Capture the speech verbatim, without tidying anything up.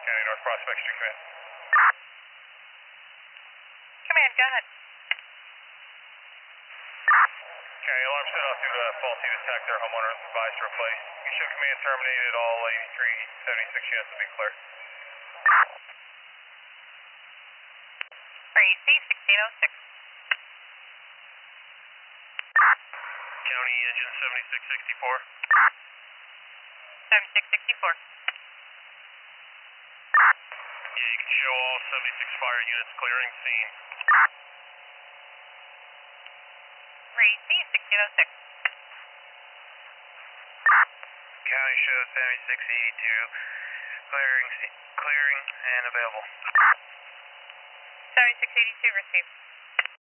County North Prospect Street Command. Command, go ahead. County alarm set off due to faulty attack. Their homeowner is advised to replace. You show command terminated. All eighty-three seventy-six units have been cleared. Tracy, sixteen oh six. County engine seventy-six sixty-four. seventy-six sixty-four. Yeah, you can show all seventy-six fire units clearing scene. Tracy, sixteen oh six. County shows seventy-six eighty-two clearing, clearing and available. seventy-six eighty-two received.